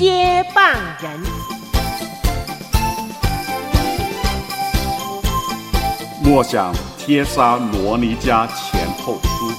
接棒人。 默想帖撒罗尼迦前后书。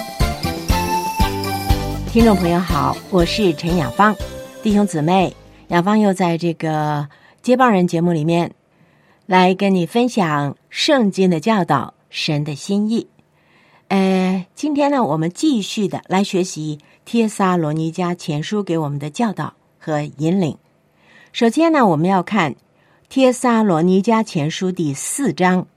听众朋友好，我是陈雅芳。弟兄姊妹，雅芳又在这个接棒人节目里面来跟你分享圣经的教导，神的心意。今天呢，我们继续的来学习帖撒罗尼迦前书给我们的教导和引领。首先呢，我们要看帖撒罗尼迦前书第4章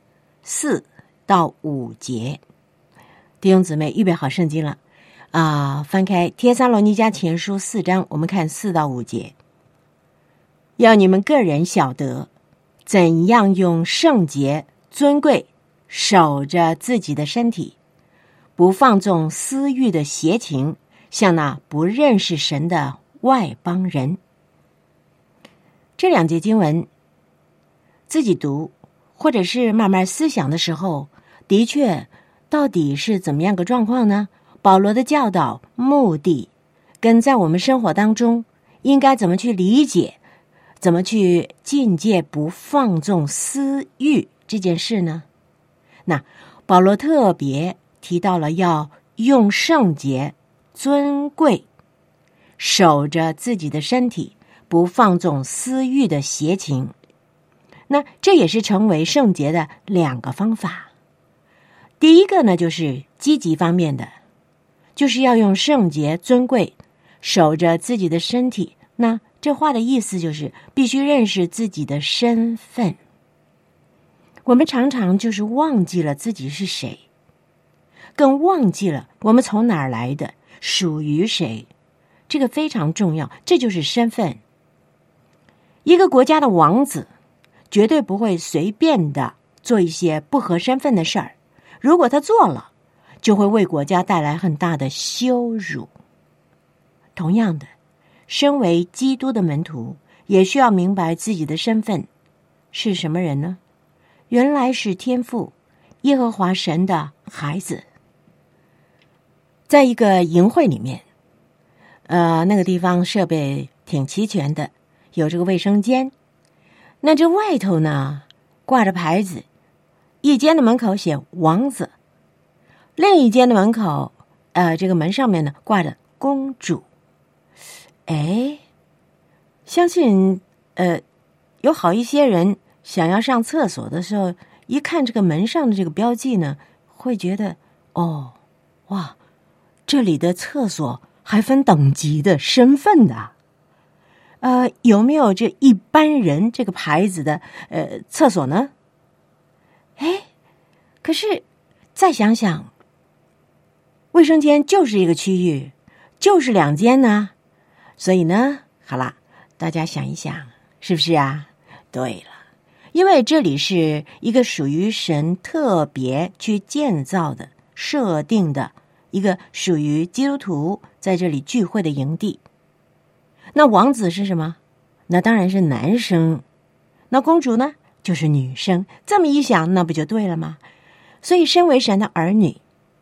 4到5节。弟兄姊妹，预备好圣经了翻开帖撒罗尼迦前书4章，我们看4到5节。要你们个人晓得，怎样用圣洁尊贵守着自己的身体，不放纵私欲的邪情，像那不认识神的外邦人。这2节经文自己读或者是慢慢思想的时候，的确到底是怎么样个状况呢？保罗的教导目的跟在我们生活当中应该怎么去理解，怎么去境界不放纵私欲这件事呢？那保罗特别提到了要用圣洁尊贵守着自己的身体，不放纵私欲的邪情。那这也是成为圣洁的2个方法。第一个呢，就是积极方面的，就是要用圣洁尊贵守着自己的身体。那这话的意思就是必须认识自己的身份。我们常常就是忘记了自己是谁，更忘记了我们从哪儿来的，属于谁。这个非常重要，这就是身份。一个国家的王子绝对不会随便的做一些不合身份的事儿，如果他做了，就会为国家带来很大的羞辱。同样的，身为基督的门徒，也需要明白自己的身份是什么人呢？原来是天父耶和华神的孩子。在一个营会里面，那个地方设备挺齐全的，有这个卫生间。那这外头呢，挂着牌子，一间的门口写王子，另一间的门口，这个门上面呢挂着公主。相信有好一些人想要上厕所的时候，一看这个门上的这个标记呢，会觉得哇，这里的厕所还分等级的身份的。有没有这一般人这个牌子的厕所呢？可是再想想，卫生间就是一个区域，就是2间呢。所以呢，好啦，大家想一想，是不是啊？对了，因为这里是一个属于神特别去建造的、设定的一个属于基督徒在这里聚会的营地。那王子是什么？那当然是男生。那公主呢，就是女生。这么一想，那不就对了吗？所以身为神的儿女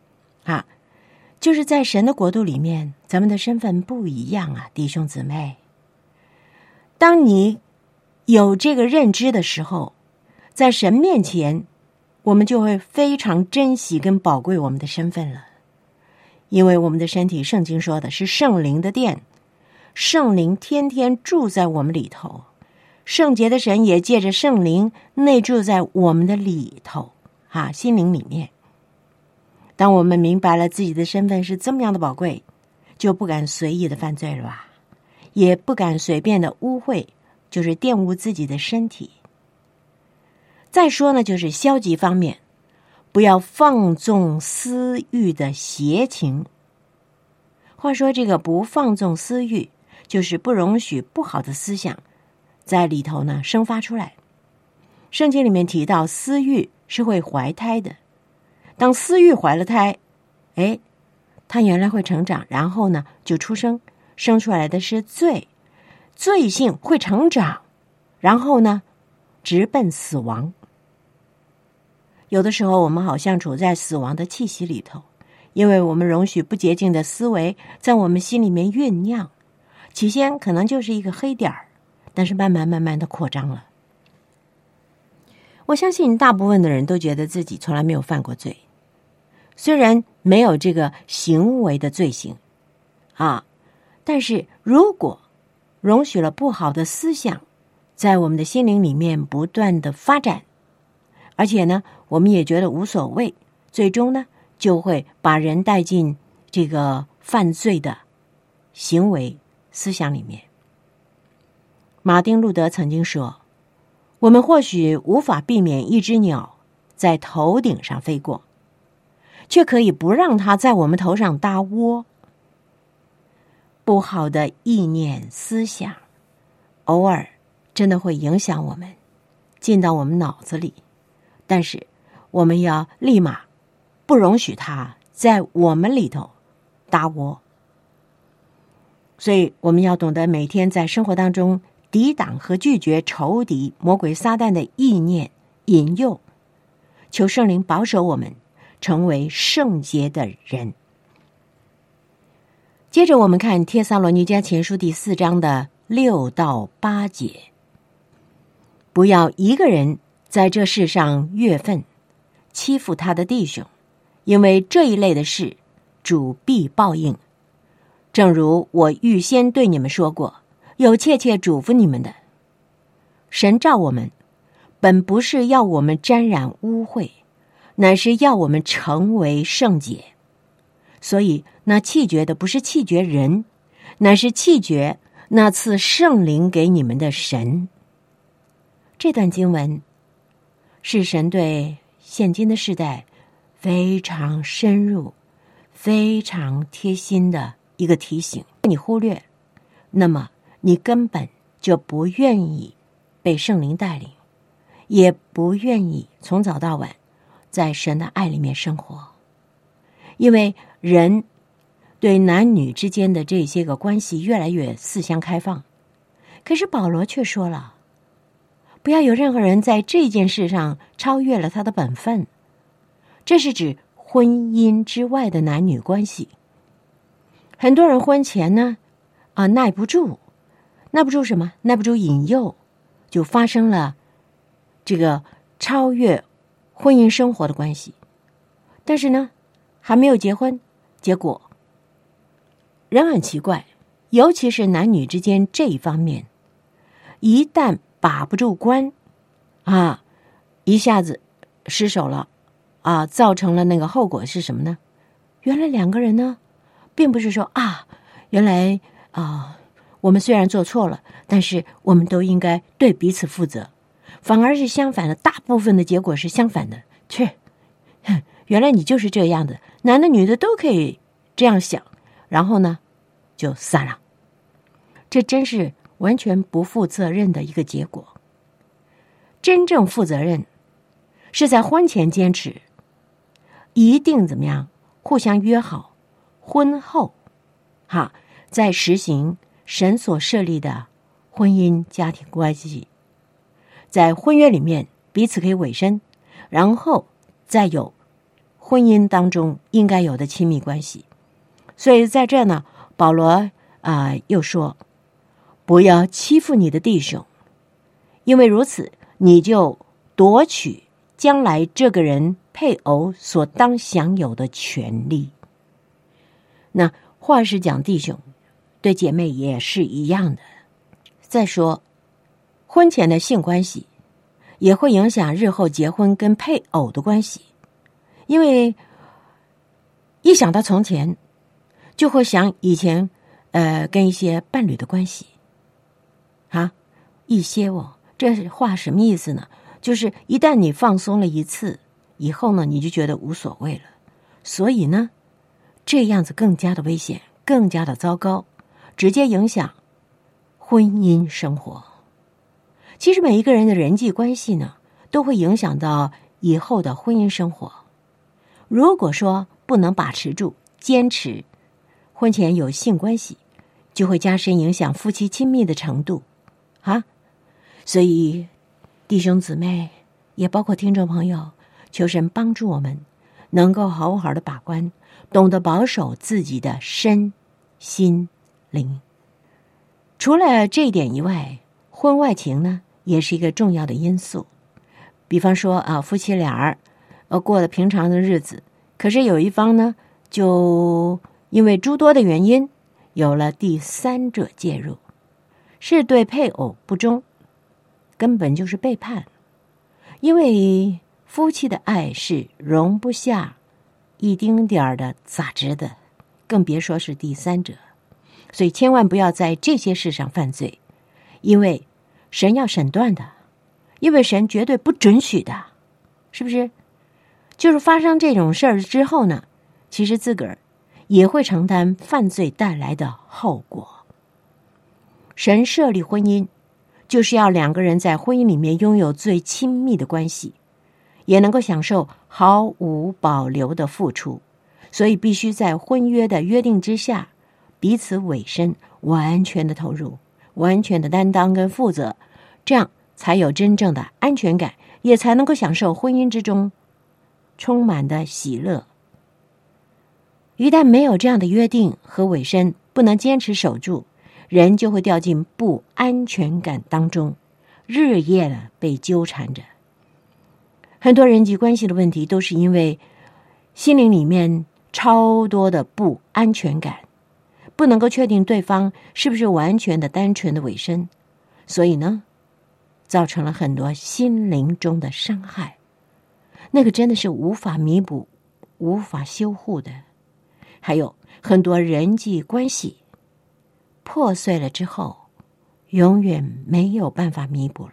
就是在神的国度里面，咱们的身份不一样啊，弟兄姊妹。当你有这个认知的时候，在神面前，我们就会非常珍惜跟宝贵我们的身份了。因为我们的身体，圣经说的是圣灵的殿，圣灵天天住在我们里头，圣洁的神也借着圣灵内住在我们的里头心灵里面。当我们明白了自己的身份是这么样的宝贵，就不敢随意的犯罪了吧，也不敢随便的污秽，就是玷污自己的身体。再说呢，就是消极方面，不要放纵私欲的邪情。话说这个不放纵私欲，就是不容许不好的思想在里头呢生发出来。圣经里面提到私欲是会怀胎的，当私欲怀了胎，他原来会成长，然后呢就出生，生出来的是罪，罪性会成长，然后呢直奔死亡。有的时候我们好像处在死亡的气息里头，因为我们容许不洁净的思维在我们心里面酝酿， 起先可能就是一个黑点儿，但是慢慢的扩张了。我相信大部分的人都觉得自己从来没有犯过罪，虽然没有这个行为的罪行但是如果容许了不好的思想在我们的心灵里面不断的发展，而且呢我们也觉得无所谓，最终呢就会把人带进这个犯罪的行为思想里面。马丁路德曾经说，我们或许无法避免一只鸟在头顶上飞过，却可以不让它在我们头上搭窝。不好的意念思想偶尔真的会影响我们，进到我们脑子里，但是我们要立马不容许它在我们里头搭窝。所以我们要懂得每天在生活当中抵挡和拒绝仇敌魔鬼撒旦的意念引诱，求圣灵保守我们成为圣洁的人。接着我们看帖撒罗尼迦前书第4章的6到8节，不要一个人在这世上越分，欺负他的弟兄，因为这一类的事主必报应。正如我预先对你们说过，有切切嘱咐你们的。神召我们，本不是要我们沾染污秽，乃是要我们成为圣洁。所以那弃绝的不是弃绝人，乃是弃绝那赐圣灵给你们的神。这段经文是神对现今的世代非常深入、非常贴心的一个提醒。你忽略，那么你根本就不愿意被圣灵带领，也不愿意从早到晚在神的爱里面生活。因为人对男女之间的这些个关系越来越四相开放，可是保罗却说了，不要有任何人在这件事上超越了他的本分。这是指婚姻之外的男女关系。很多人婚前呢耐不住什么？耐不住引诱，就发生了这个超越婚姻生活的关系。但是呢还没有结婚，结果人很奇怪，尤其是男女之间这一方面，一旦把不住关一下子失手了造成了那个后果是什么呢？原来两个人呢并不是说原来我们虽然做错了，但是我们都应该对彼此负责，反而是相反的，大部分的结果是相反的。原来你就是这样的，男的女的都可以这样想，然后呢就散了。这真是完全不负责任的一个结果。真正负责任是在婚前坚持，一定怎么样互相约好，婚后再实行神所设立的婚姻家庭关系，在婚约里面彼此可以委身，然后再有婚姻当中应该有的亲密关系。所以在这呢，保罗又说，不要欺负你的弟兄，因为如此你就夺取将来这个人配偶所当享有的权利。那话是讲弟兄，对姐妹也是一样的。再说婚前的性关系也会影响日后结婚跟配偶的关系，因为一想到从前就会想以前跟一些伴侣的关系一些这话什么意思呢？就是一旦你放松了一次以后呢，你就觉得无所谓了，所以呢这样子更加的危险，更加的糟糕，直接影响婚姻生活。其实每一个人的人际关系呢都会影响到以后的婚姻生活。如果说不能把持住，坚持婚前有性关系，就会加深影响夫妻亲密的程度所以弟兄姊妹也包括听众朋友，求神帮助我们能够好好的把关，懂得保守自己的身心灵。 除了这一点以外，婚外情呢也是一个重要的因素。比方说夫妻俩过了平常的日子，可是有一方呢就因为诸多的原因有了第三者介入，是对配偶不忠，根本就是背叛。因为夫妻的爱是容不下一丁点儿的杂质的，更别说是第三者。所以千万不要在这些事上犯罪，因为神要审断的，因为神绝对不准许的，是不是？就是发生这种事儿之后呢，其实自个儿也会承担犯罪带来的后果。神设立婚姻，就是要两个人在婚姻里面拥有最亲密的关系，也能够享受毫无保留的付出，所以必须在婚约的约定之下，彼此委身，完全的投入，完全的担当跟负责，这样才有真正的安全感，也才能够享受婚姻之中充满的喜乐。一旦没有这样的约定和委身，不能坚持守住，人就会掉进不安全感当中，日夜的被纠缠着。很多人际关系的问题都是因为心灵里面超多的不安全感，不能够确定对方是不是完全的单纯的委身，所以呢造成了很多心灵中的伤害，那个真的是无法弥补无法修护的。还有很多人际关系破碎了之后永远没有办法弥补了。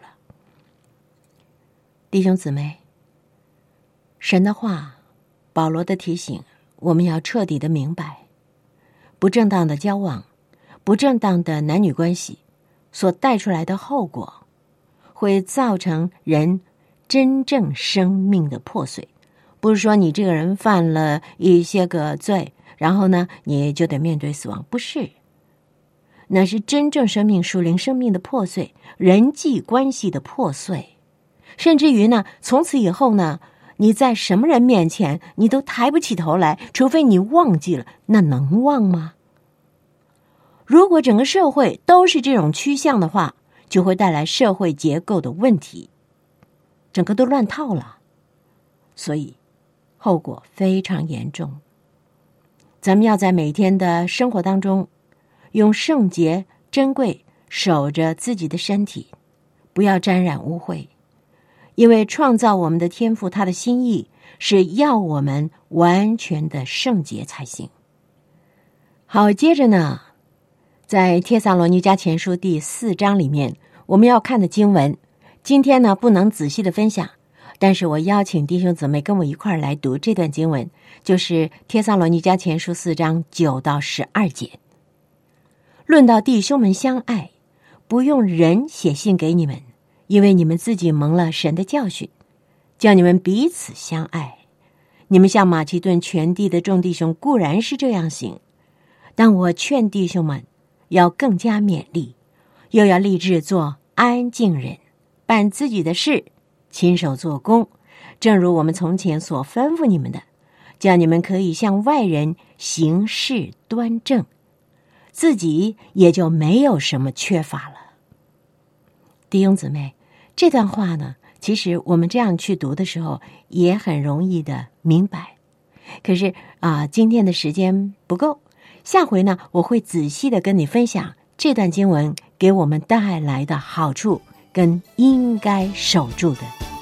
弟兄姊妹，神的话，保罗的提醒，我们要彻底的明白，不正当的交往，不正当的男女关系所带出来的后果，会造成人真正生命的破碎。不是说你这个人犯了一些个罪，然后呢你就得面对死亡，不是，那是真正生命属灵生命的破碎，人际关系的破碎，甚至于呢从此以后呢，你在什么人面前你都抬不起头来，除非你忘记了，那能忘吗？如果整个社会都是这种趋向的话，就会带来社会结构的问题，整个都乱套了，所以后果非常严重。咱们要在每天的生活当中用圣洁珍贵守着自己的身体，不要沾染污秽，因为创造我们的天父，他的心意是要我们完全的圣洁才行。好，接着呢，在帖撒罗尼迦前书第4章里面，我们要看的经文，今天呢不能仔细的分享，但是我邀请弟兄姊妹跟我一块儿来读这段经文，就是帖撒罗尼迦前书4章9到12节。论到弟兄们相爱，不用人写信给你们，因为你们自己蒙了神的教训，叫你们彼此相爱。你们像马其顿全地的众弟兄固然是这样行，但我劝弟兄们要更加勉励，又要立志做安静人，办自己的事，亲手做工，正如我们从前所吩咐你们的，叫你们可以向外人行事端正，自己也就没有什么缺乏了。弟兄姊妹，这段话呢，其实我们这样去读的时候也很容易的明白。可是今天的时间不够，下回呢我会仔细的跟你分享这段经文给我们带来的好处跟应该守住的。